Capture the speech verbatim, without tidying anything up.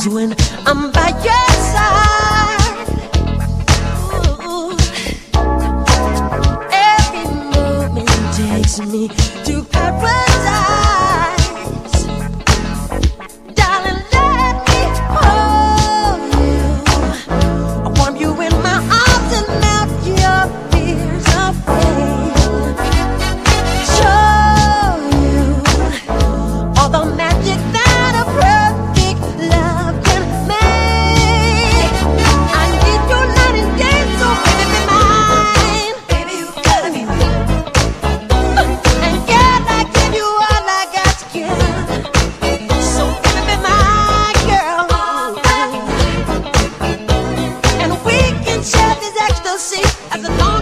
is when I'm by your side. Ooh. Every moment takes me to paradise. Darling, let me hold you. I warm you in my arms and melt your fears away. Show you all the magic that a perfect love can make. I need you night and day, so baby be mine. Baby, you gotta be mine. And girl, I give you all I got to give. So baby be my girl. And we can share this ecstasy as long